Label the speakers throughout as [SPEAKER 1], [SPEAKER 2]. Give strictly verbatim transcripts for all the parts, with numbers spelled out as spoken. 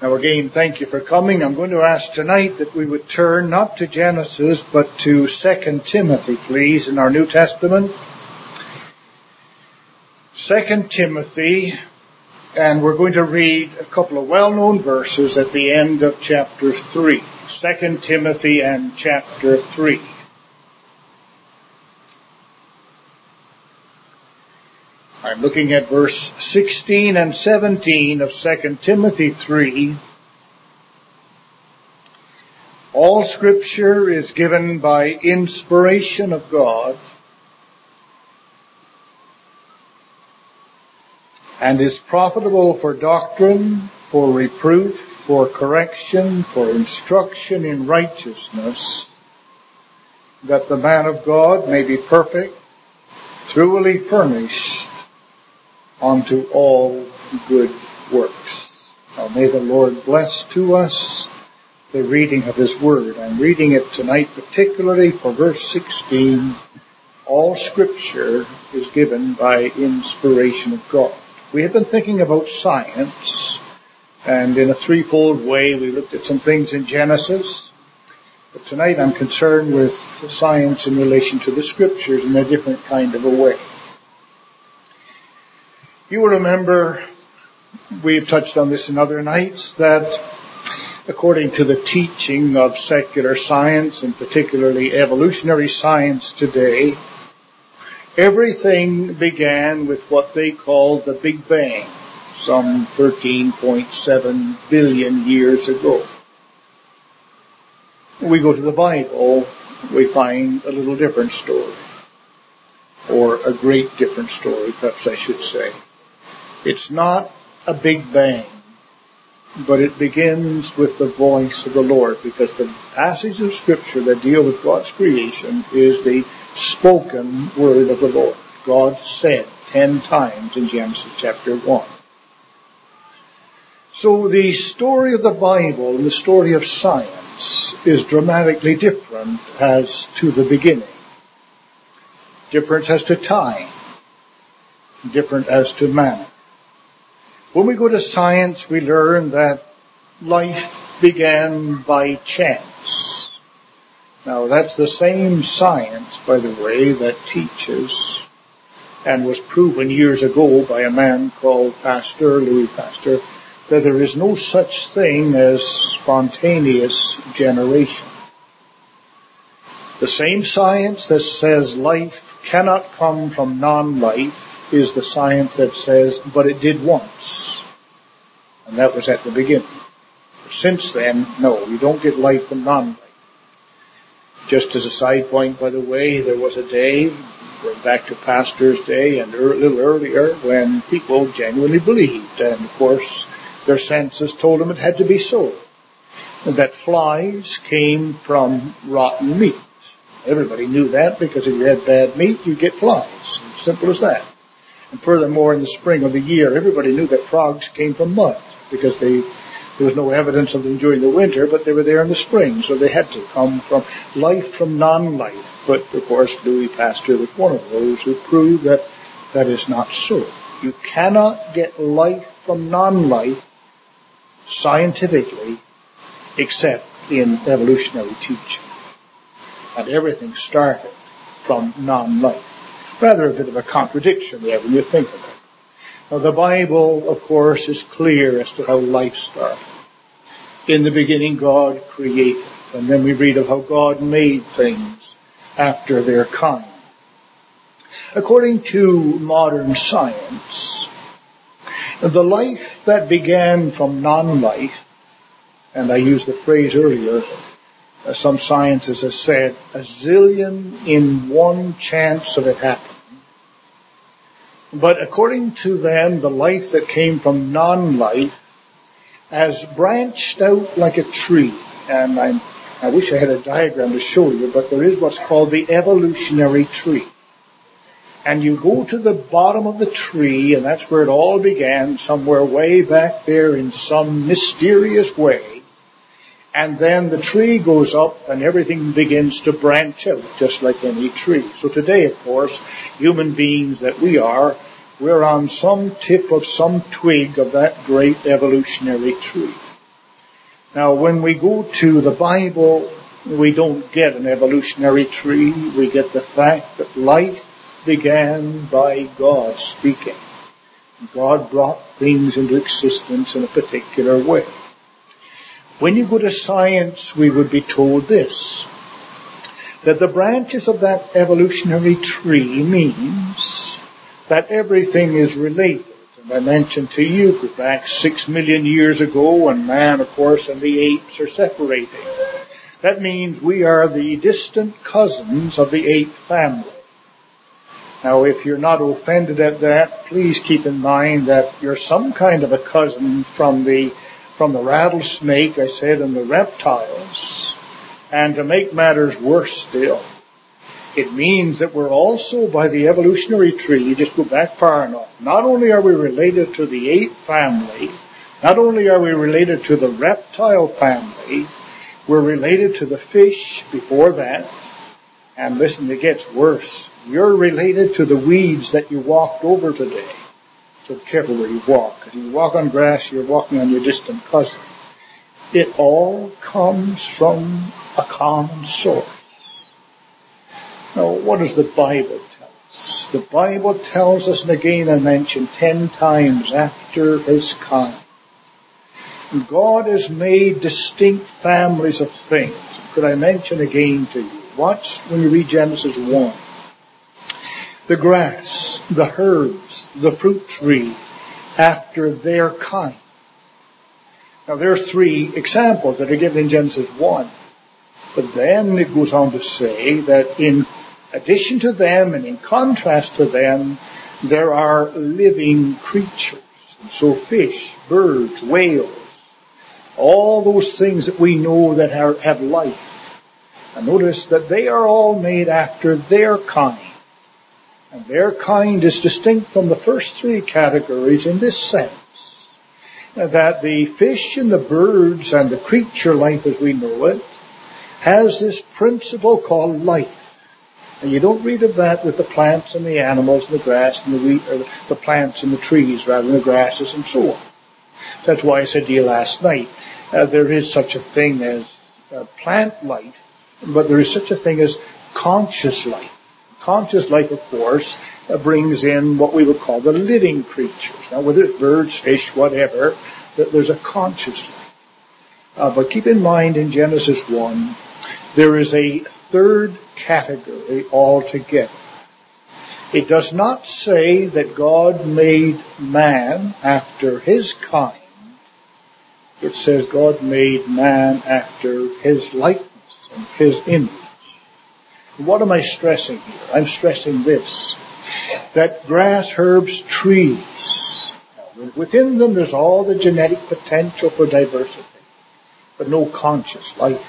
[SPEAKER 1] Now again, thank you for coming. I'm going to ask tonight that we would turn not to Genesis, but to Second Timothy, please, in our New Testament. Second Timothy, and we're going to read a couple of well-known verses at the end of chapter three. Second Timothy and chapter three. I'm looking at verse sixteen and seventeen of Second Timothy three. All Scripture is given by inspiration of God and is profitable for doctrine, for reproof, for correction, for instruction in righteousness, that the man of God may be perfect, thoroughly furnished unto all good works. Now may the Lord bless to us the reading of His Word. I'm reading it tonight particularly for verse sixteen. All Scripture is given by inspiration of God. We have been thinking about science, and in a threefold way we looked at some things in Genesis. But tonight I'm concerned with science in relation to the Scriptures in a different kind of a way. You will remember, we've touched on this in other nights, that according to the teaching of secular science, and particularly evolutionary science today, everything began with what they call the Big Bang, some thirteen point seven billion years ago. We go to the Bible, we find a little different story, or a great different story, perhaps I should say. It's not a Big Bang, but it begins with the voice of the Lord, because the passages of Scripture that deal with God's creation is the spoken word of the Lord. God said ten times in Genesis chapter one. So the story of the Bible and the story of science is dramatically different as to the beginning. Different as to time. Different as to manner. When we go to science, we learn that life began by chance. Now, that's the same science, by the way, that teaches and was proven years ago by a man called Pasteur, Louis Pasteur, that there is no such thing as spontaneous generation. The same science that says life cannot come from non-life is the science that says, but it did once. And that was at the beginning. Since then, no, you don't get life from non-life. Just as a side point, by the way, there was a day, going back to Pasteur's day and a little earlier, when people genuinely believed, and of course their senses told them it had to be so, that flies came from rotten meat. Everybody knew that, because if you had bad meat, you get flies. Simple as that. And furthermore, in the spring of the year, everybody knew that frogs came from mud, because they, there was no evidence of them during the winter, but they were there in the spring, so they had to come from life from non-life. But, of course, Louis Pasteur was one of those who proved that that is not so. You cannot get life from non-life scientifically except in evolutionary teaching. And everything started from non-life. Rather a bit of a contradiction there when you think of it. Now, the Bible, of course, is clear as to how life started. In the beginning, God created. And then we read of how God made things after their kind. According to modern science, the life that began from non-life, and I used the phrase earlier, as some scientists have said, a zillion in one chance of it happening. But according to them, the life that came from non-life has branched out like a tree. And I'm, I wish I had a diagram to show you, but there is what's called the evolutionary tree. And you go to the bottom of the tree, and that's where it all began, somewhere way back there in some mysterious way. And then the tree goes up and everything begins to branch out, just like any tree. So today, of course, human beings that we are, we're on some tip of some twig of that great evolutionary tree. Now, when we go to the Bible, we don't get an evolutionary tree. We get the fact that life began by God speaking. God brought things into existence in a particular way. When you go to science, we would be told this, that the branches of that evolutionary tree means that everything is related. And I mentioned to you, go back six million years ago, and man, of course, and the apes are separating. That means we are the distant cousins of the ape family. Now, if you're not offended at that, please keep in mind that you're some kind of a cousin from the from the rattlesnake, I said, and the reptiles. And to make matters worse still, it means that we're also, by the evolutionary tree, you just go back far enough, not only are we related to the ape family, not only are we related to the reptile family, we're related to the fish before that. And listen, it gets worse. You're related to the weeds that you walked over today. So be careful where you walk. If you walk on grass, you're walking on your distant cousin. It all comes from a common source. Now, what does the Bible tell us? The Bible tells us, and again I mentioned ten times, after his kind. God has made distinct families of things. Could I mention again to you? Watch when you read Genesis one. The grass, the herbs, the fruit tree, after their kind. Now there are three examples that are given in Genesis one. But then it goes on to say that in addition to them and in contrast to them, there are living creatures. And so fish, birds, whales, all those things that we know that are, have life. And notice that they are all made after their kind. And their kind is distinct from the first three categories in this sense. That the fish and the birds and the creature life as we know it has this principle called life. And you don't read of that with the plants and the animals and the grass and the wheat, or the plants and the trees rather than the grasses and so on. That's why I said to you last night, uh, there is such a thing as uh, plant life, but there is such a thing as conscious life. Conscious life, of course, uh, brings in what we would call the living creatures. Now, whether it's birds, fish, whatever, there's a conscious life. Uh, but keep in mind in Genesis one, there is a third category altogether. It does not say that God made man after his kind. It says God made man after his likeness and his image. What am I stressing here? I'm stressing this, that grass, herbs, trees, within them there's all the genetic potential for diversity, but no conscious life.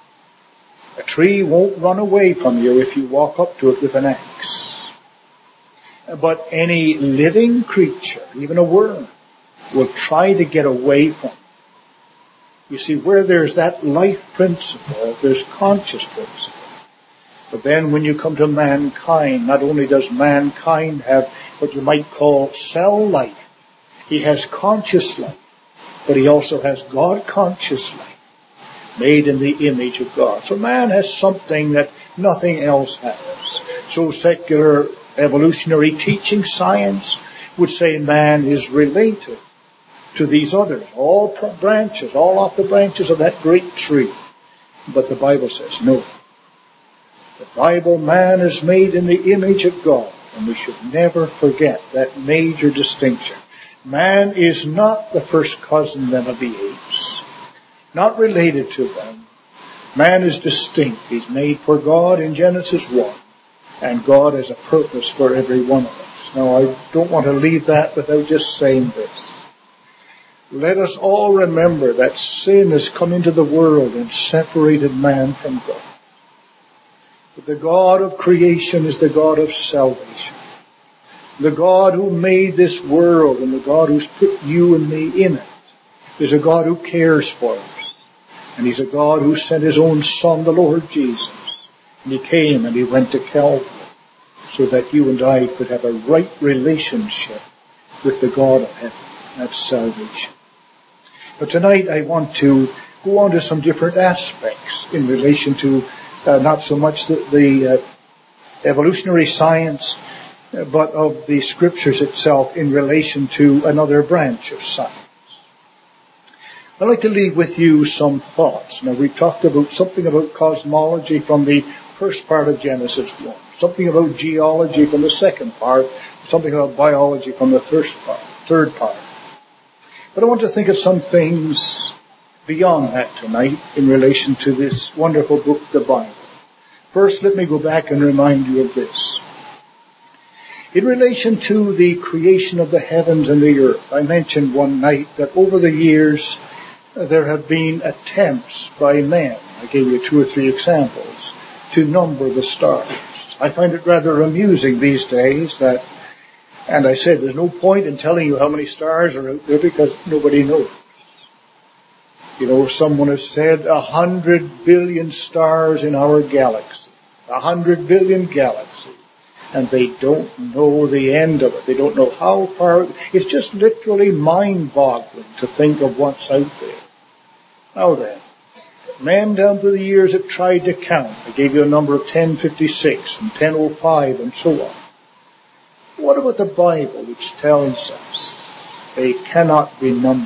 [SPEAKER 1] A tree won't run away from you if you walk up to it with an axe. But any living creature, even a worm, will try to get away from it. You see, where there's that life principle, there's conscious principle. But then when you come to mankind, not only does mankind have what you might call cell life, he has conscious life, but he also has God-conscious life, made in the image of God. So man has something that nothing else has. So secular evolutionary teaching science would say man is related to these others, all branches, all off the branches of that great tree. But the Bible says no. The Bible, man is made in the image of God, and we should never forget that major distinction. Man is not the first cousin then of the apes, not related to them. Man is distinct. He's made for God in Genesis one, and God has a purpose for every one of us. Now, I don't want to leave that without just saying this. Let us all remember that sin has come into the world and separated man from God. But the God of creation is the God of salvation. The God who made this world and the God who's put you and me in it is a God who cares for us. And He's a God who sent His own Son, the Lord Jesus. And He came and He went to Calvary so that you and I could have a right relationship with the God of heaven. That's salvation. But tonight I want to go on to some different aspects in relation to uh, not so much the, the uh, evolutionary science, uh, but of the Scriptures itself in relation to another branch of science. I'd like to leave with you some thoughts. Now, we've talked about something about cosmology from the first part of Genesis one, something about geology from the second part, something about biology from the first part, third part. But I want to think of some things beyond that tonight in relation to this wonderful book, the Bible. First, let me go back and remind you of this. In relation to the creation of the heavens and the earth, I mentioned one night that over the years there have been attempts by men, I gave you two or three examples, to number the stars. I find it rather amusing these days that, and I said there's no point in telling you how many stars are out there because nobody knows. You know, someone has said a hundred billion stars in our galaxy. A hundred billion galaxies. And they don't know the end of it. They don't know how far. It's just literally mind-boggling to think of what's out there. Now then, men down through the years have tried to count. I gave you a number of ten fifty-six and ten oh five and so on. What about the Bible, which tells us they cannot be numbered?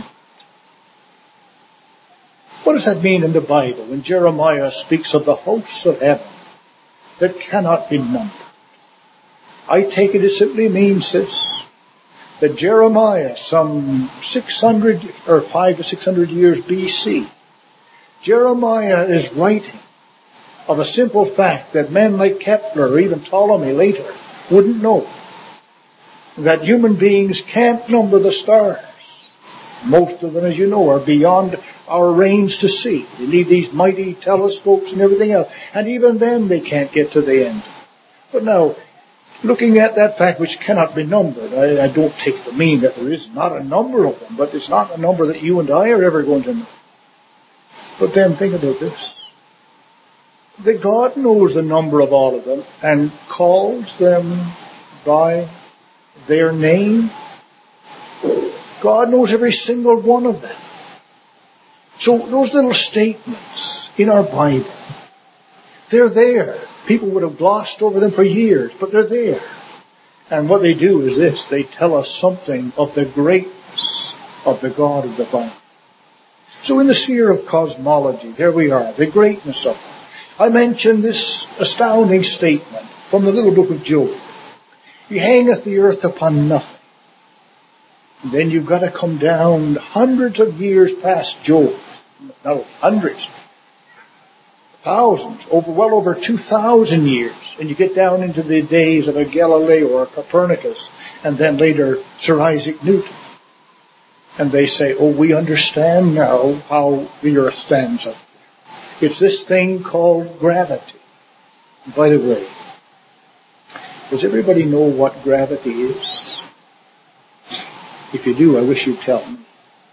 [SPEAKER 1] What does that mean in the Bible when Jeremiah speaks of the hosts of heaven that cannot be numbered? I take it it simply means this, that Jeremiah, some six hundred or five to six hundred years B C, Jeremiah is writing of a simple fact that men like Kepler or even Ptolemy later wouldn't know, that human beings can't number the stars. Most of them, as you know, are beyond our range to see. They need these mighty telescopes and everything else. And even then they can't get to the end. But now, looking at that fact which cannot be numbered, I, I don't take to mean that there is not a number of them, but it's not a number that you and I are ever going to know. But then think about this. That God knows the number of all of them and calls them by their name. God knows every single one of them. So those little statements in our Bible, they're there. People would have glossed over them for years, but they're there. And what they do is this. They tell us something of the greatness of the God of the Bible. So in the sphere of cosmology, there we are, the greatness of it. I mentioned this astounding statement from the little book of Job. He hangeth the earth upon nothing. And then you've got to come down hundreds of years past Job. No, hundreds. Thousands, over well over two thousand years. And you get down into the days of a Galileo or a Copernicus, and then later Sir Isaac Newton. And they say, oh, we understand now how the earth stands up. It's this thing called gravity. And by the way, does everybody know what gravity is? If you do, I wish you'd tell me.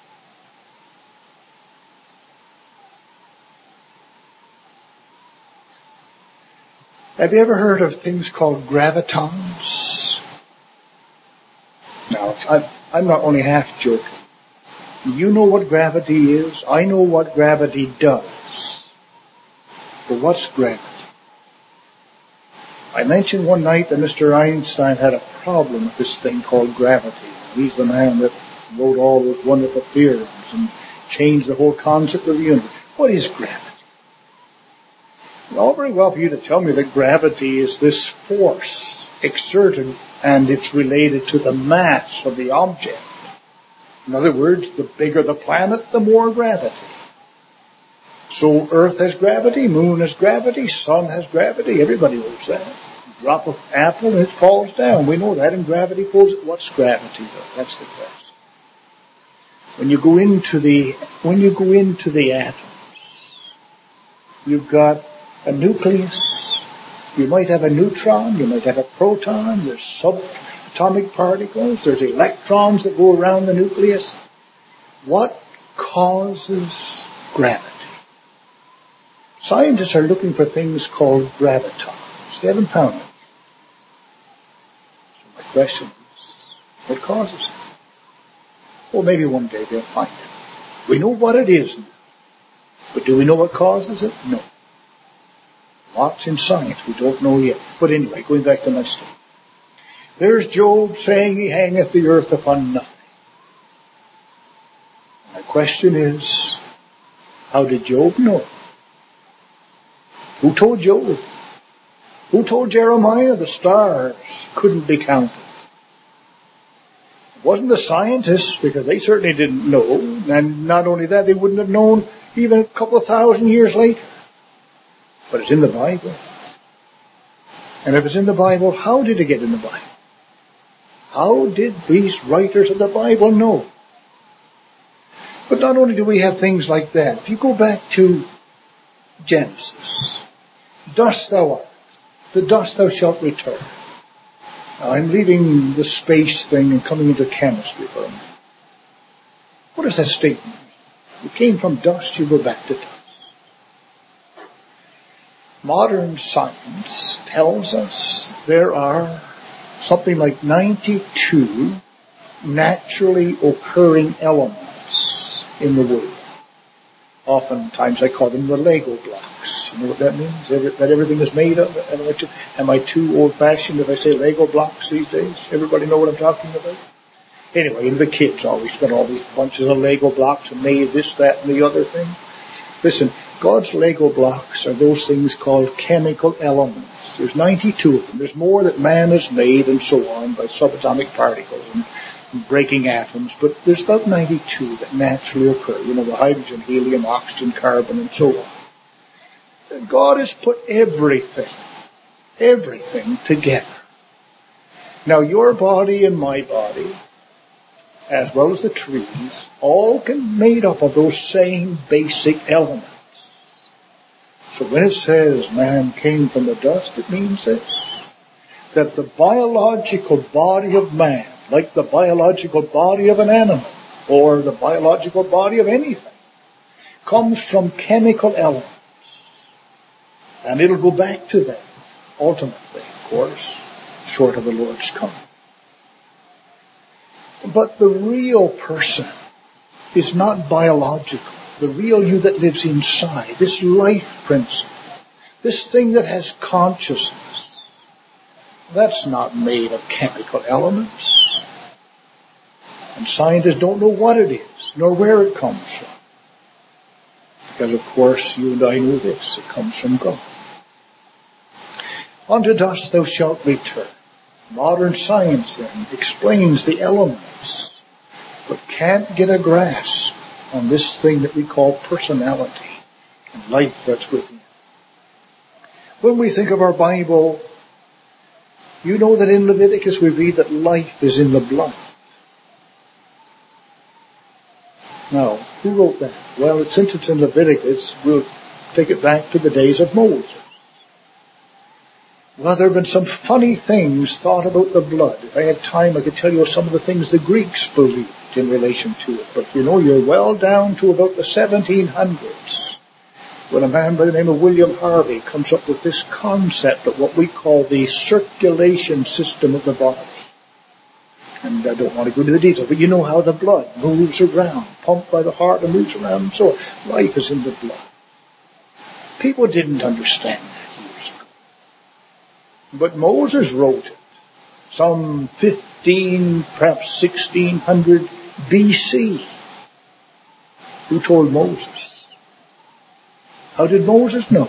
[SPEAKER 1] Have you ever heard of things called gravitons? Now, I'm, I'm not only half joking. You know what gravity is. I know what gravity does. But what's gravity? I mentioned one night that Mister Einstein had a problem with this thing called gravity. He's the man that wrote all those wonderful theorems and changed the whole concept of the universe. What is gravity? All very well for you to tell me that gravity is this force exerted and it's related to the mass of the object. In other words, the bigger the planet, the more gravity. So Earth has gravity, Moon has gravity, Sun has gravity. Everybody knows that. Drop an apple and it falls down. We know that. And gravity pulls it. What's gravity, though? That's the question. When you go into the when you go into the atoms, you've got a nucleus. You might have a neutron. You might have a proton. There's subatomic particles. There's electrons that go around the nucleus. What causes gravity? Scientists are looking for things called gravitons. They haven't found them. So my question is, what causes it? Well, maybe one day they'll find it. We know what it is now. But do we know what causes it? No. Lots in science we don't know yet. But anyway, going back to my story. There's Job saying he hangeth the earth upon nothing. My question is, how did Job know? Who told Job? Who told Jeremiah the stars couldn't be counted? It wasn't the scientists, because they certainly didn't know. And not only that, they wouldn't have known even a couple of thousand years later. But it's in the Bible. And if it's in the Bible, how did it get in the Bible? How did these writers of the Bible know? But not only do we have things like that. If you go back to Genesis, dust thou art, to dust thou shalt return. Now, I'm leaving the space thing and coming into chemistry for a minute. What does that statement mean? You came from dust, you go back to dust. Modern science tells us there are something like ninety-two naturally occurring elements in the world. Oftentimes I call them the Lego blocks. You know what that means? That everything is made of? Am I too old-fashioned if I say Lego blocks these days? Everybody know what I'm talking about? Anyway, and the kids always got all these bunches of Lego blocks and made this, that, and the other thing. Listen, God's Lego blocks are those things called chemical elements. There's ninety-two of them. There's more that man has made and so on by subatomic particles and breaking atoms, but there's about ninety-two that naturally occur. You know, the hydrogen, helium, oxygen, carbon, and so on. And God has put everything, everything together. Now, your body and my body, as well as the trees, all can made up of those same basic elements. So when it says man came from the dust, it means this, that the biological body of man, like the biological body of an animal or the biological body of anything, comes from chemical elements. And it'll go back to that, ultimately, of course, short of the Lord's coming. But the real person is not biological. The real you that lives inside, this life principle, this thing that has consciousness, that's not made of chemical elements. And scientists don't know what it is, nor where it comes from. Because, of course, you and I know this. It comes from God. Unto dust thou shalt return. Modern science, then, explains the elements, but can't get a grasp on this thing that we call personality and life that's within. When we think of our Bible, you know that in Leviticus we read that life is in the blood. Now, who wrote that? Well, since it's in Leviticus, we'll take it back to the days of Moses. Well, there have been some funny things thought about the blood. If I had time, I could tell you some of the things the Greeks believed in relation to it. But you know, you're well down to about the seventeen hundreds, when a man by the name of William Harvey comes up with this concept of what we call the circulation system of the body. And I don't want to go into the details, but you know how the blood moves around, pumped by the heart and moves around and so on. Life is in the blood. People didn't understand that years ago. But Moses wrote it some fifteen, perhaps sixteen hundred B C. Who told Moses? How did Moses know?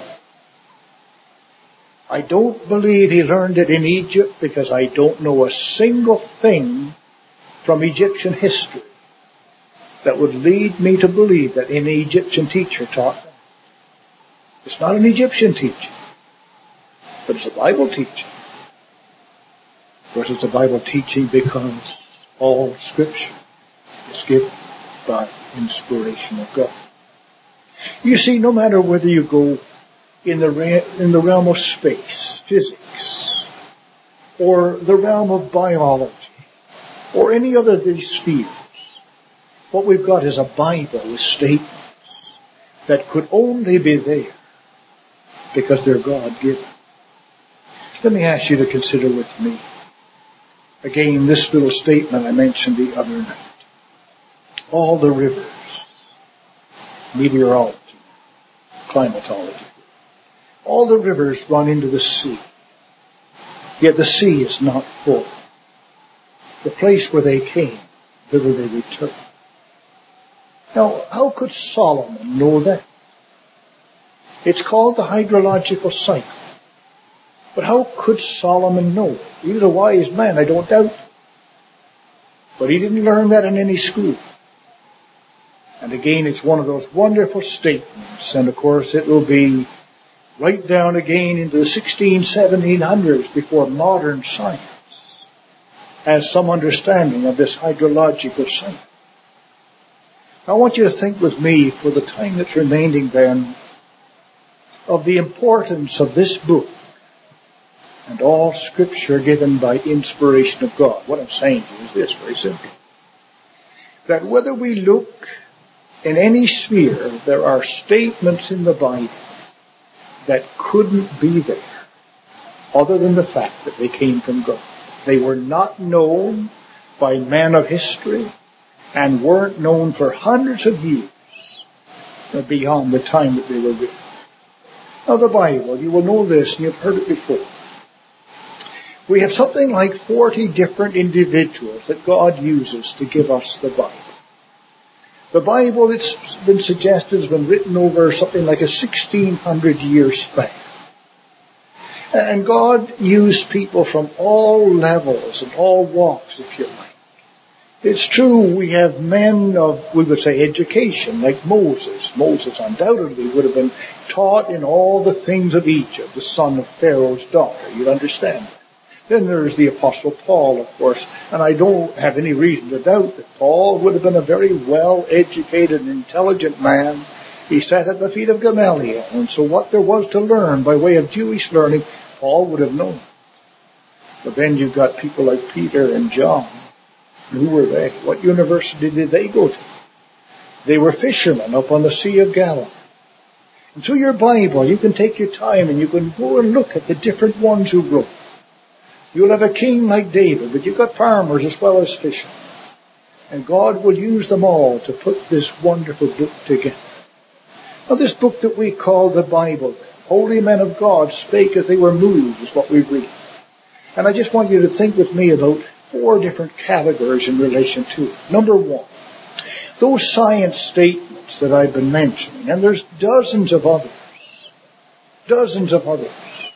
[SPEAKER 1] I don't believe he learned it in Egypt, because I don't know a single thing from Egyptian history that would lead me to believe that an Egyptian teacher taught that. It's not an Egyptian teaching, but it's a Bible teaching. Of course, it's a Bible teaching because all Scripture is given by inspiration of God. You see, no matter whether you go in the re- in the realm of space, physics, or the realm of biology, or any other of these spheres, what we've got is a Bible with statements that could only be there because they're God-given. Let me ask you to consider with me again this little statement I mentioned the other night. All the rivers, meteorology, climatology. All the rivers run into the sea, yet the sea is not full. The place where they came, thither they return. Now, how could Solomon know that? It's called the hydrological cycle. But how could Solomon know it? He was a wise man, I don't doubt. But he didn't learn that in any school. And again, it's one of those wonderful statements. And of course, it will be right down again into the sixteen, seventeen hundreds before modern science has some understanding of this hydrological cycle. I want you to think with me for the time that's remaining then of the importance of this book and all Scripture given by inspiration of God. What I'm saying to you is this, very simple. That whether we look in any sphere, there are statements in the Bible that couldn't be there other than the fact that they came from God. They were not known by men of history and weren't known for hundreds of years beyond the time that they were written. Now the Bible, you will know this and you've heard it before. We have something like forty different individuals that God uses to give us the Bible. The Bible, it's been suggested, has been written over something like a sixteen hundred year span. And God used people from all levels and all walks, if you like. It's true, we have men of, we would say, education, like Moses. Moses undoubtedly would have been taught in all the things of Egypt, the son of Pharaoh's daughter. You'd understand that. Then there's the Apostle Paul, of course, and I don't have any reason to doubt that Paul would have been a very well-educated and intelligent man. He sat at the feet of Gamaliel, and so what there was to learn by way of Jewish learning, Paul would have known. But then you've got people like Peter and John. Who were they? What university did they go to? They were fishermen up on the Sea of Galilee. And through your Bible, you can take your time and you can go and look at the different ones who wrote. You'll have a king like David, but you've got farmers as well as fishermen. And God will use them all to put this wonderful book together. Now this book that we call the Bible, holy men of God spake as they were moved, is what we read. And I just want you to think with me about four different categories in relation to it. Number one, those science statements that I've been mentioning, and there's dozens of others. Dozens of others.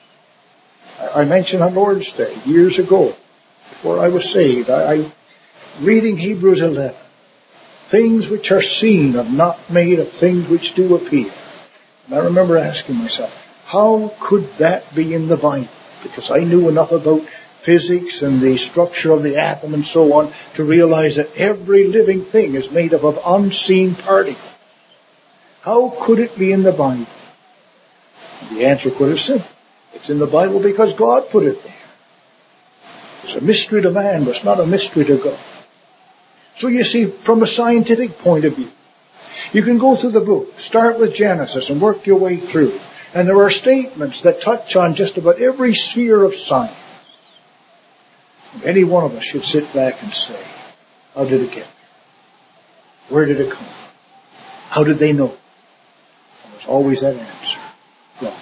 [SPEAKER 1] I mentioned on Lord's Day years ago, before I was saved, I, I reading Hebrews eleven. Things which are seen are not made of things which do appear. And I remember asking myself, how could that be in the Bible? Because I knew enough about physics and the structure of the atom and so on to realize that every living thing is made up of unseen particles. How could it be in the Bible? The answer could have said, it's in the Bible because God put it there. It's a mystery to man, but it's not a mystery to God. So you see, from a scientific point of view, you can go through the book, start with Genesis and work your way through. And there are statements that touch on just about every sphere of science. Any one of us should sit back and say, how did it get there? Where did it come from? How did they know? And there's always that answer. God.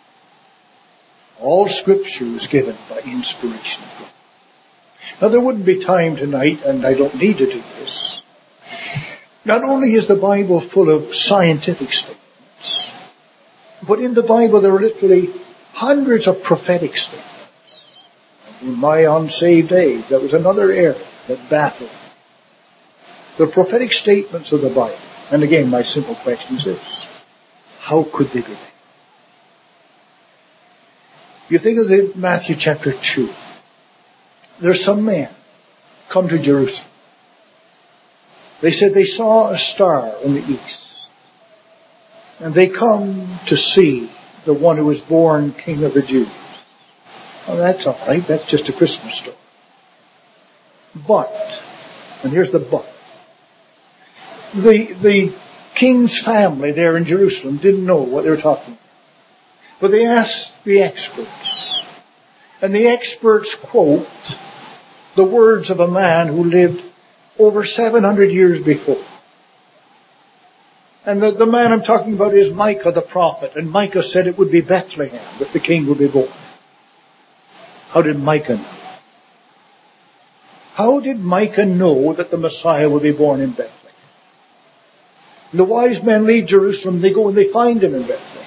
[SPEAKER 1] All Scripture is given by inspiration of God. Now there wouldn't be time tonight, and I don't need to do this. Not only is the Bible full of scientific statements, but in the Bible there are literally hundreds of prophetic statements. In my unsaved days, that was another area that baffled me. The prophetic statements of the Bible. And again, my simple question is this. How could they be there? You think of the Matthew chapter two. There's some men come to Jerusalem. They said they saw a star in the east. And they come to see the one who was born King of the Jews. Well, that's all right. That's just a Christmas story. But, and here's the but, the, the king's family there in Jerusalem didn't know what they were talking about. But they asked the experts. And the experts quote the words of a man who lived over seven hundred years before. And the, the man I'm talking about is Micah the prophet. And Micah said it would be Bethlehem that the king would be born. How did Micah know? How did Micah know that the Messiah would be born in Bethlehem? And the wise men leave Jerusalem. They go and they find him in Bethlehem.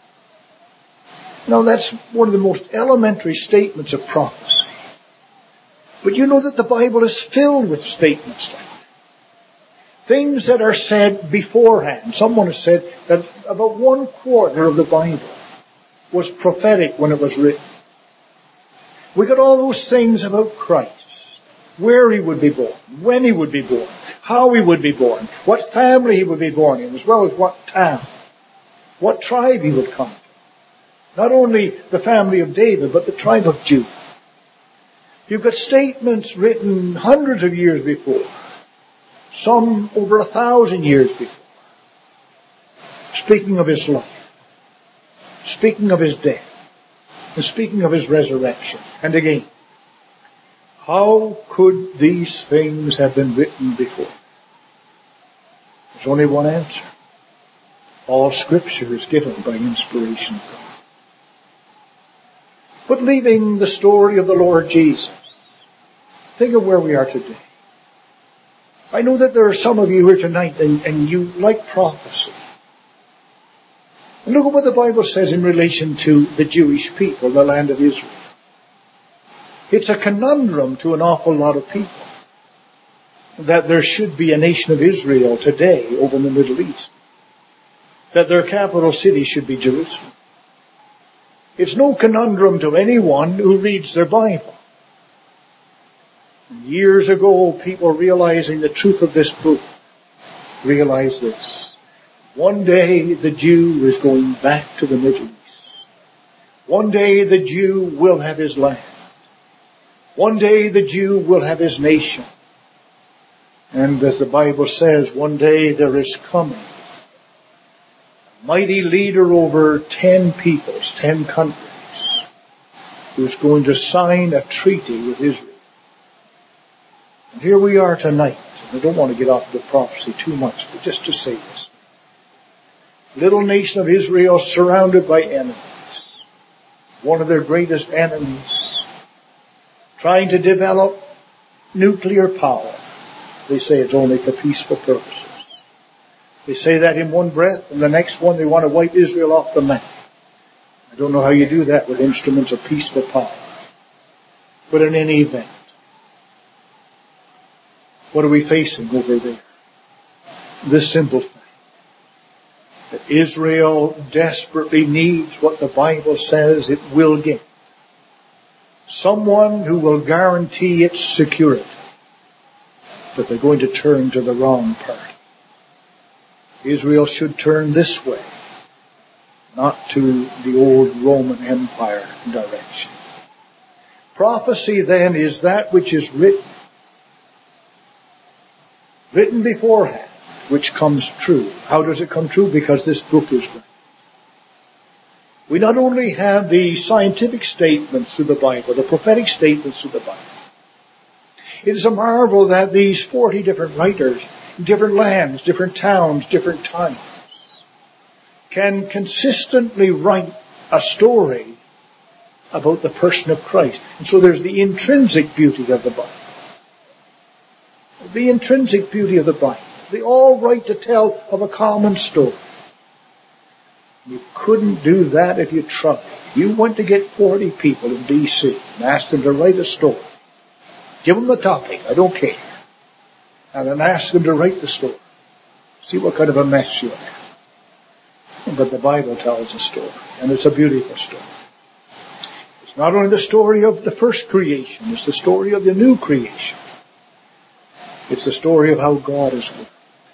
[SPEAKER 1] Now that's one of the most elementary statements of prophecy. But you know that the Bible is filled with statements like that. Things that are said beforehand. Someone has said that about one quarter of the Bible was prophetic when it was written. We got all those things about Christ. Where he would be born, when he would be born, how he would be born, what family he would be born in, as well as what town, what tribe he would come from. Not only the family of David, but the tribe of Judah. You've got statements written hundreds of years before, some over a thousand years before, speaking of his life, speaking of his death, and speaking of his resurrection. And again, how could these things have been written before? There's only one answer. All Scripture is given by inspiration of God. But leaving the story of the Lord Jesus, think of where we are today. I know that there are some of you here tonight and, and you like prophecy. And look at what the Bible says in relation to the Jewish people, the land of Israel. It's a conundrum to an awful lot of people that there should be a nation of Israel today over in the Middle East. That their capital city should be Jerusalem. It's no conundrum to anyone who reads their Bible. And years ago, people realizing the truth of this book realized this. One day the Jew is going back to the Middle East. One day the Jew will have his land. One day the Jew will have his nation. And as the Bible says, one day there is coming a mighty leader over ten peoples, ten countries, who's going to sign a treaty with Israel. And here we are tonight. And I don't want to get off the prophecy too much, but just to say this. Little nation of Israel surrounded by enemies. One of their greatest enemies trying to develop nuclear power. They say it's only for peaceful purposes. They say that in one breath, and the next one they want to wipe Israel off the map. I don't know how you do that with instruments of peaceful power. But in any event, what are we facing over there? This simple fact that Israel desperately needs what the Bible says it will get. Someone who will guarantee its security. But they're going to turn to the wrong party. Israel should turn this way, not to the old Roman Empire direction. Prophecy then is that which is written. Written beforehand, which comes true. How does it come true? Because this book is written. We not only have the scientific statements through the Bible, the prophetic statements through the Bible. It is a marvel that these forty different writers, in different lands, different towns, different times, can consistently write a story about the person of Christ. And so there's the intrinsic beauty of the Bible. The intrinsic beauty of the Bible. They all write to tell of a common story. You couldn't do that if you tried. You went to get forty people in D C and asked them to write a story. Give them the topic, I don't care. And then ask them to write the story. See what kind of a mess you have. But the Bible tells a story, and it's a beautiful story. It's not only the story of the first creation, it's the story of the new creation. It's the story of how God is working.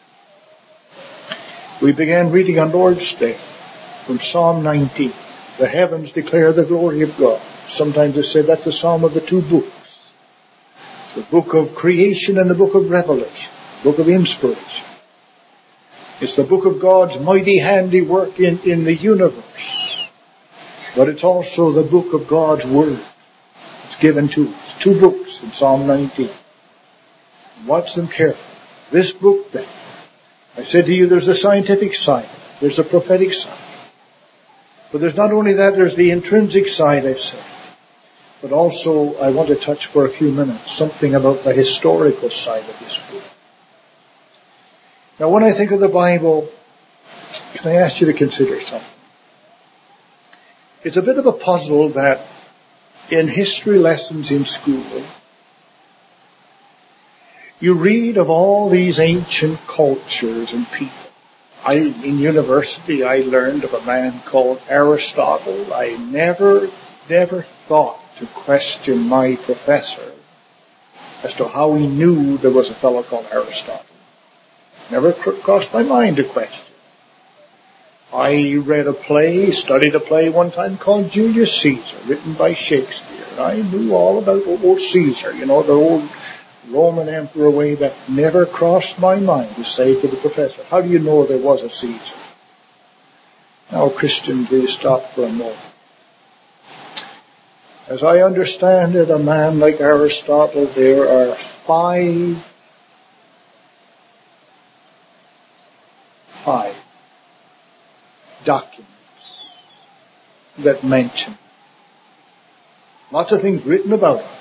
[SPEAKER 1] We began reading on Lord's Day from Psalm nineteen. The heavens declare the glory of God. Sometimes they say that's the psalm of the two books. The book of creation and the book of Revelation. The book of inspiration. It's the book of God's mighty handiwork in, in the universe. But it's also the book of God's Word. It's given to us. Two books in Psalm nineteen. Watch them carefully. This book then I said to you, there's the scientific side. There's the prophetic side. But there's not only that, there's the intrinsic side, I've said. But also, I want to touch for a few minutes something about the historical side of this book. Now, when I think of the Bible, can I ask you to consider something? It's a bit of a puzzle that in history lessons in school, you read of all these ancient cultures and people. I, in university, I learned of a man called Aristotle. I never, never thought to question my professor as to how he knew there was a fellow called Aristotle. Never crossed my mind to question. I read a play, studied a play one time called Julius Caesar, written by Shakespeare. And I knew all about old Caesar, you know, the old Roman emperor way back. Never crossed my mind to say to the professor, how do you know there was a Caesar? Now, Christian, please stop for a moment. As I understand it, a man like Aristotle, there are five, five documents that mention. Lots of things written about it.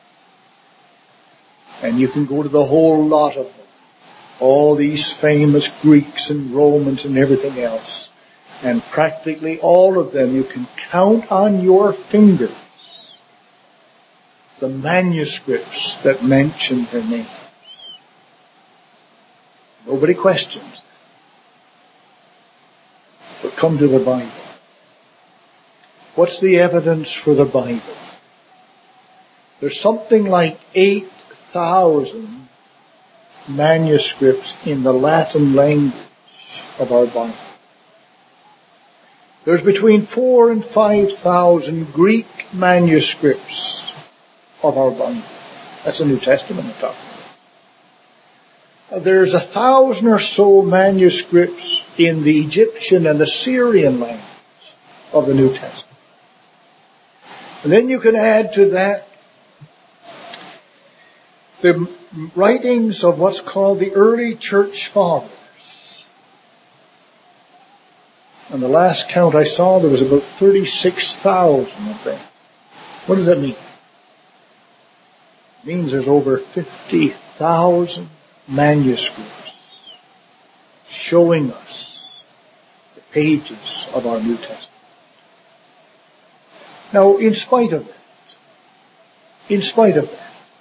[SPEAKER 1] And you can go to the whole lot of them. All these famous Greeks and Romans and everything else. And practically all of them, you can count on your fingers the manuscripts that mention their names. Nobody questions that. But come to the Bible. What's the evidence for the Bible? There's something like eight thousand manuscripts in the Latin language of our Bible. There's between four and five thousand Greek manuscripts of our Bible. That's the New Testament I'm talking about. There's a thousand or so manuscripts in the Egyptian and the Syrian language of the New Testament. And then you can add to that the writings of what's called the early church fathers. On the last count I saw, there was about thirty-six thousand of them. What does that mean? It means there's over fifty thousand manuscripts showing us the pages of our New Testament. Now, in spite of that, in spite of that,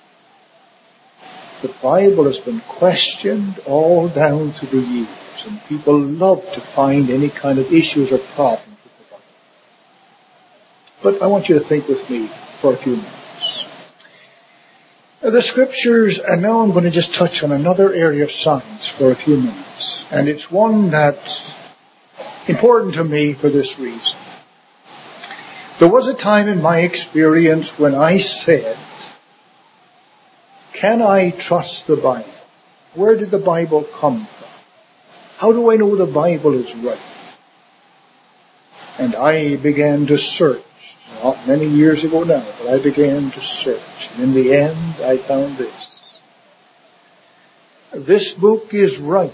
[SPEAKER 1] the Bible has been questioned all down through the years, and people love to find any kind of issues or problems with the Bible. But I want you to think with me for a few minutes. The Scriptures, and now I'm going to just touch on another area of science for a few minutes, and it's one that's important to me for this reason. There was a time in my experience when I said, can I trust the Bible? Where did the Bible come from? How do I know the Bible is right? And I began to search. Not many years ago now, but I began to search. And in the end, I found this. This book is right.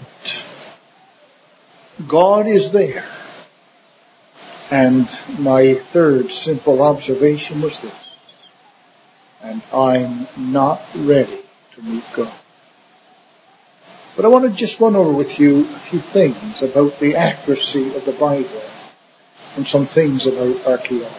[SPEAKER 1] God is there. And my third simple observation was this. And I'm not ready to meet God. But I want to just run over with you a few things about the accuracy of the Bible and some things about archaeology.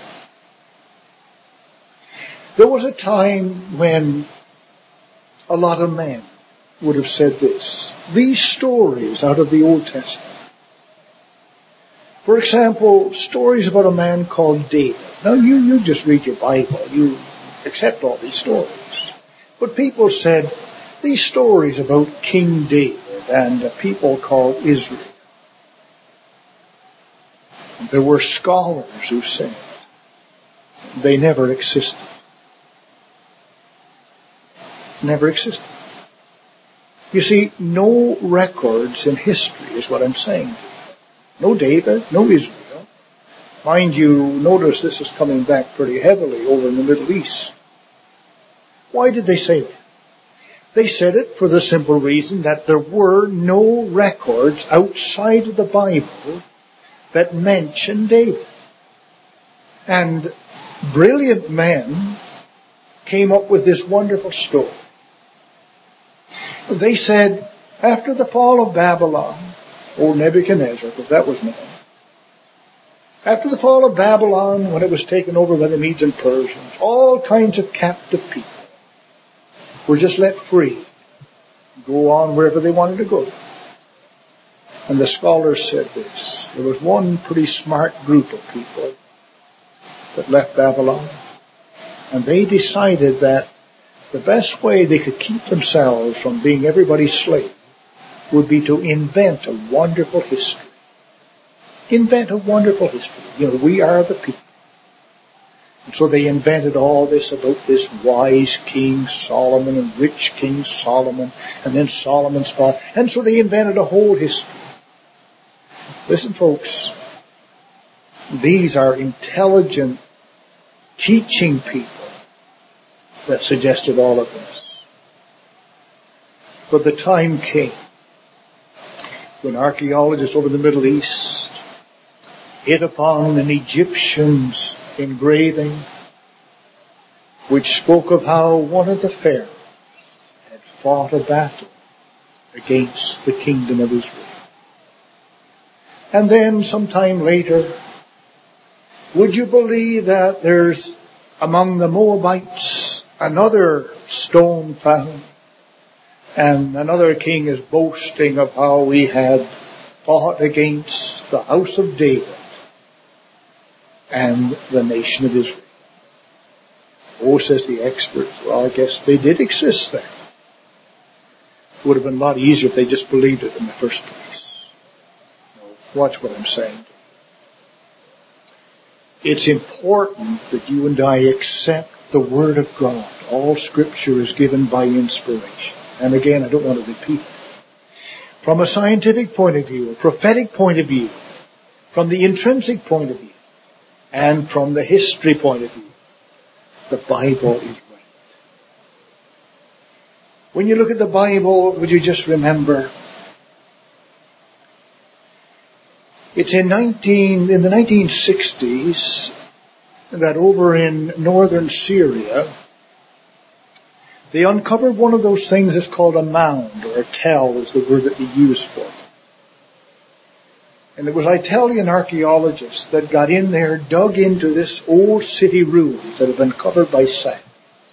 [SPEAKER 1] There was a time when a lot of men would have said this. These stories out of the Old Testament. For example, stories about a man called David. Now, you, you just read your Bible. You accept all these stories. But people said, these stories about King David and a people called Israel. There were scholars who said they never existed. Never existed. You see, no records in history is what I'm saying. No David, no Israel. Mind you, notice this is coming back pretty heavily over in the Middle East. Why did they say that? They said it for the simple reason that there were no records outside of the Bible that mentioned David. And brilliant men came up with this wonderful story. They said, after the fall of Babylon, old Nebuchadnezzar, because that was known, after the fall of Babylon, when it was taken over by the Medes and Persians, all kinds of captive people were just let free, go on wherever they wanted to go. And the scholars said this: there was one pretty smart group of people that left Babylon, and they decided that the best way they could keep themselves from being everybody's slave would be to invent a wonderful history. Invent a wonderful history. You know, we are the people. And so they invented all this about this wise King Solomon and rich King Solomon, and then Solomon's fall. And so they invented a whole history. Listen, folks, these are intelligent teaching people that suggested all of this. But the time came when archaeologists over the Middle East hit upon an Egyptian's engraving which spoke of how one of the pharaohs had fought a battle against the kingdom of Israel. And then sometime later, would you believe that there's among the Moabites another stone found, and another king is boasting of how he had fought against the house of David and the nation of Israel? Oh, says the expert, well, I guess they did exist there. It would have been a lot easier if they just believed it in the first place. No, watch what I'm saying. It's important that you and I accept the Word of God. All Scripture is given by inspiration. And again, I don't want to repeat it. From a scientific point of view, a prophetic point of view, from the intrinsic point of view, and from the history point of view, the Bible is right. When you look at the Bible, would you just remember, it's in nineteen in the nineteen sixties that over in northern Syria, they uncovered one of those things that's called a mound, or a tell is the word that they use for it. And it was Italian archaeologists that got in there, dug into this old city ruins that had been covered by sand.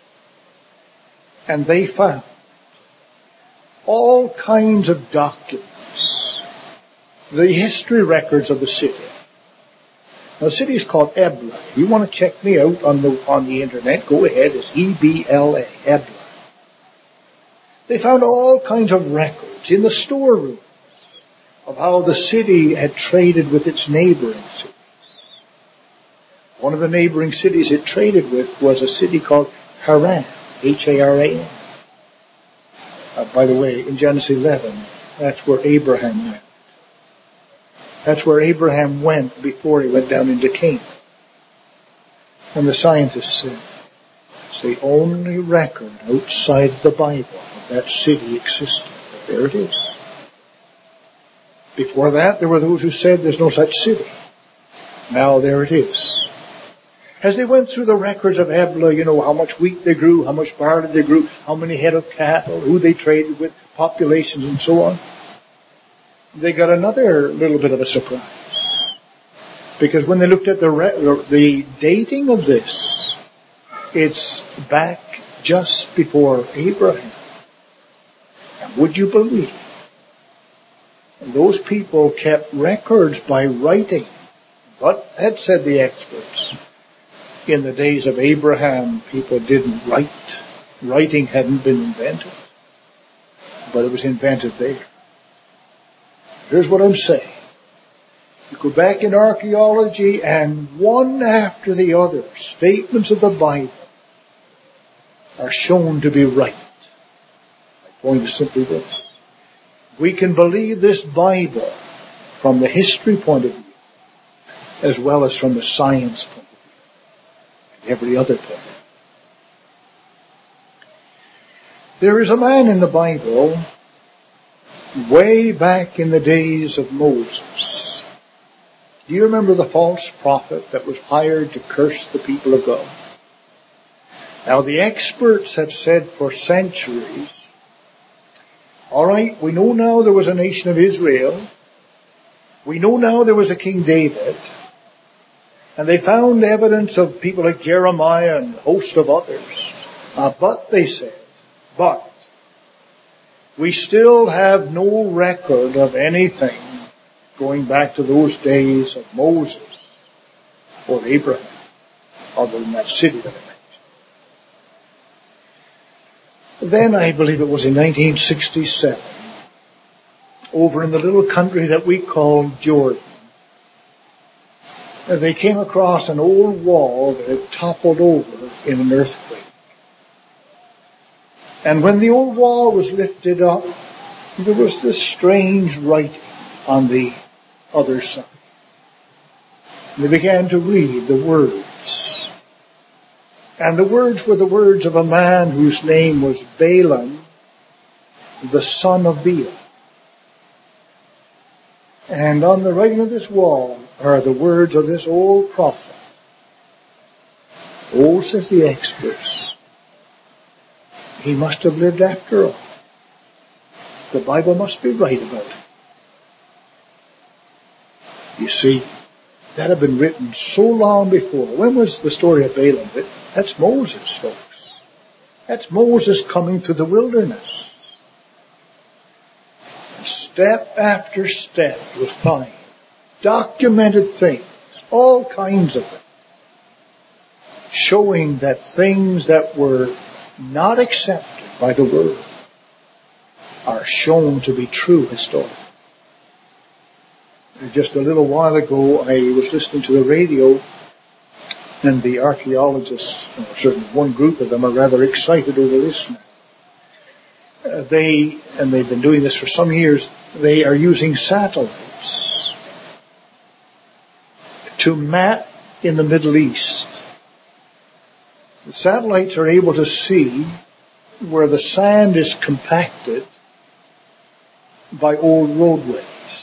[SPEAKER 1] And they found all kinds of documents, the history records of the city. Now, the city is called Ebla. If you want to check me out on the on the internet, go ahead. It's E B L A, Ebla. They found all kinds of records in the storerooms of how the city had traded with its neighboring cities. One of the neighboring cities it traded with was a city called Haran, H A R A N. Uh, by the way, in Genesis eleven, that's where Abraham went. That's where Abraham went before he went down into Canaan. And the scientists said, it's the only record outside the Bible of that city existing. But there it is. Before that, there were those who said there's no such city. Now there it is. As they went through the records of Ebla, you know, how much wheat they grew, how much barley they grew, how many head of cattle, who they traded with, populations and so on, they got another little bit of a surprise. Because when they looked at the, re- the dating of this, it's back just before Abraham. And would you believe? And those people kept records by writing. But, had said the experts, in the days of Abraham, people didn't write. Writing hadn't been invented. But it was invented there. Here's what I'm saying. You go back in archaeology, and one after the other, statements of the Bible are shown to be right. My point is simply this. We can believe this Bible from the history point of view, as well as from the science point of view, and every other point of view. There is a man in the Bible, way back in the days of Moses. Do you remember the false prophet that was hired to curse the people of God? Now, the experts have said for centuries, all right, we know now there was a nation of Israel. We know now there was a King David. And they found evidence of people like Jeremiah and a host of others. Uh, but, they said, but, we still have no record of anything going back to those days of Moses or Abraham, other than that city that I mentioned. Then, I believe it was in nineteen sixty-seven, over in the little country that we call Jordan, they came across an old wall that had toppled over in an earthquake. And when the old wall was lifted up, there was this strange writing on the other side. And they began to read the words. And the words were the words of a man whose name was Balaam, the son of Beor. And on the writing of this wall are the words of this old prophet. Oh, says the experts, he must have lived after all. The Bible must be right about it. You see, that had been written so long before. When was the story of Balaam written? That's Moses, folks. That's Moses coming through the wilderness. Step after step you'll find documented things, all kinds of them, showing that things that were not accepted by the world are shown to be true historically. Just a little while ago, I was listening to the radio, and the archaeologists, or certainly one group of them, are rather excited over this now. Uh, they, and they've been doing this for some years, they are using satellites to map in the Middle East. The satellites are able to see where the sand is compacted by old roadways.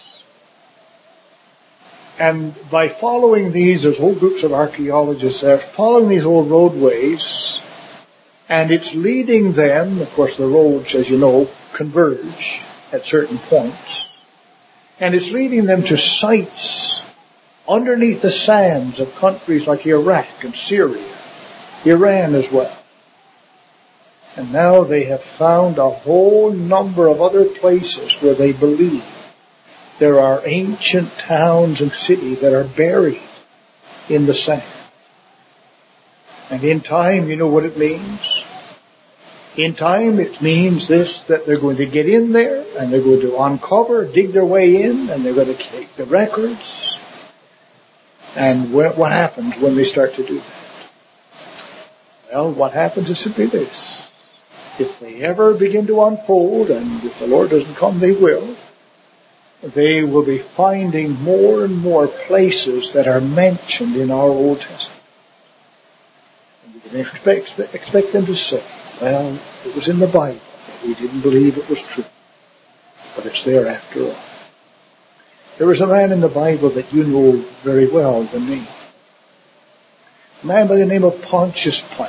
[SPEAKER 1] And by following these, there's whole groups of archaeologists there following these old roadways, and it's leading them, of course the roads, as you know, converge at certain points, and it's leading them to sites underneath the sands of countries like Iraq and Syria, Iran as well. And now they have found a whole number of other places where they believe there are ancient towns and cities that are buried in the sand. And in time, you know what it means? In time, it means this, that they're going to get in there, and they're going to uncover, dig their way in, and they're going to take the records. And what happens when they start to do that? Well, what happens is simply this. If they ever begin to unfold, and if the Lord doesn't come, they will, they will be finding more and more places that are mentioned in our Old Testament. And we can expect, expect them to say, well, it was in the Bible, but we didn't believe it was true. But it's there after all. There was a man in the Bible that you know very well than me. A man by the name of Pontius Pilate.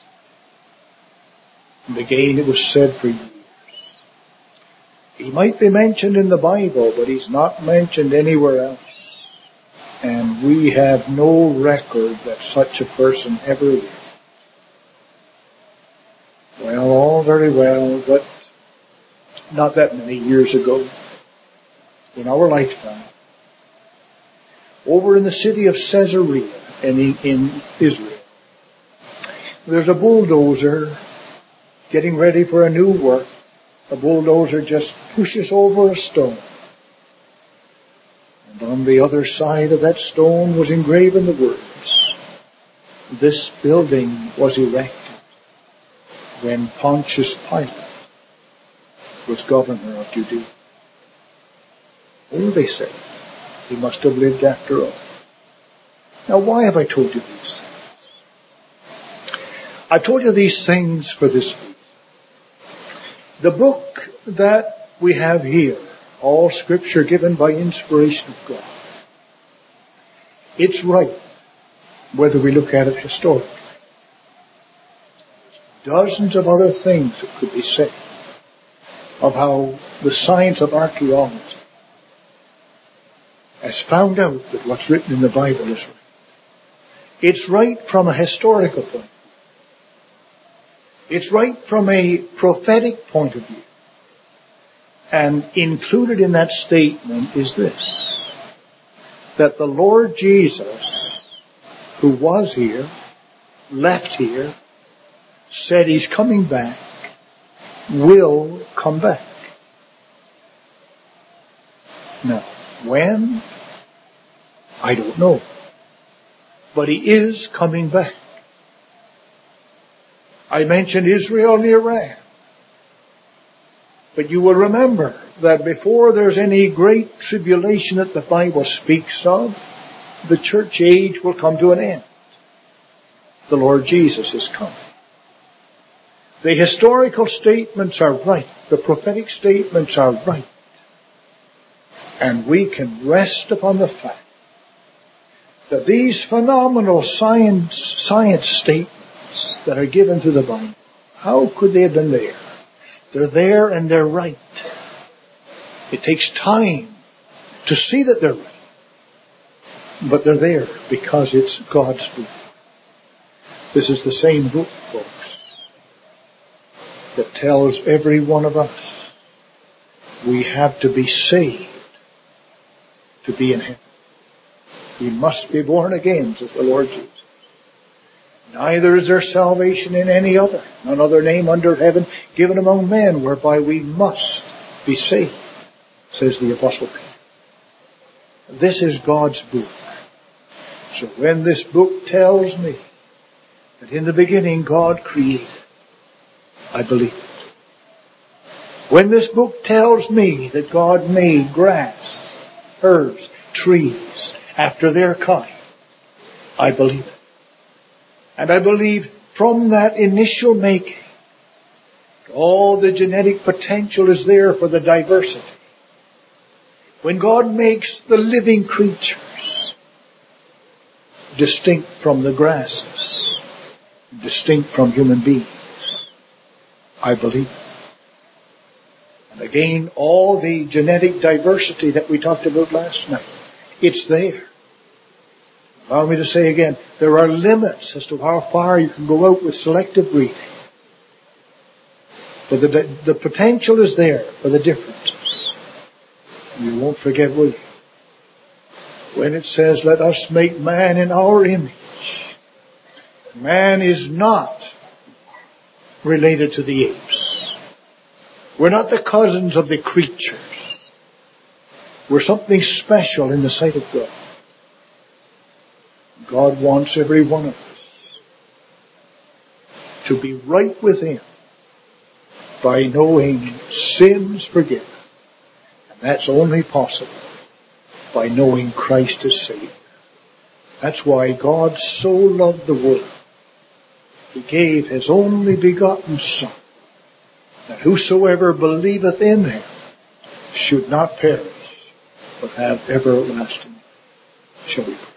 [SPEAKER 1] And again, it was said for years. He might be mentioned in the Bible, but he's not mentioned anywhere else. And we have no record that such a person ever lived. Well, all very well, but not that many years ago, in our lifetime, over in the city of Caesarea in, in Israel, there's a bulldozer getting ready for a new work. The bulldozer just pushes over a stone. And on the other side of that stone was engraven the words, "This building was erected when Pontius Pilate was governor of Judea." Oh, they said, he must have lived after all. Now, why have I told you these things? I've told you these things for this reason. The book that we have here, all Scripture given by inspiration of God, it's right whether we look at it historically. Dozens of other things that could be said of how the science of archaeology has found out that what's written in the Bible is right. It's right from a historical point of view. It's right from a prophetic point of view. And included in that statement is this, that the Lord Jesus, who was here, left here, said He's coming back, will come back. Now, when? I don't know. But He is coming back. I mentioned Israel and Iran. But you will remember that before there's any great tribulation that the Bible speaks of, the church age will come to an end. The Lord Jesus is coming. The historical statements are right. The prophetic statements are right. And we can rest upon the fact that these phenomenal science, science statements that are given to the Bible, how could they have been there? They're there and they're right. It takes time to see that they're right. But they're there because it's God's book. This is the same book, folks, that tells every one of us we have to be saved to be in heaven. We must be born again, says the Lord Jesus. Neither is there salvation in any other, none other name under heaven given among men whereby we must be saved, says the Apostle Peter. This is God's book. So when this book tells me that in the beginning God created, I believe it. When this book tells me that God made grass, herbs, trees after their kind, I believe it. And I believe from that initial making, all the genetic potential is there for the diversity. When God makes the living creatures distinct from the grasses, distinct from human beings, I believe it. And again, all the genetic diversity that we talked about last night, it's there. Allow me to say again, there are limits as to how far you can go out with selective breeding. But the, the potential is there for the differences. You won't forget, will you? When it says, let us make man in our image. Man is not related to the apes. We're not the cousins of the creatures. We're something special in the sight of God. God wants every one of us to be right with Him by knowing sins forgiven. And that's only possible by knowing Christ as Savior. That's why God so loved the world. He gave His only begotten Son, that whosoever believeth in Him should not perish, but have everlasting life. Shall we pray?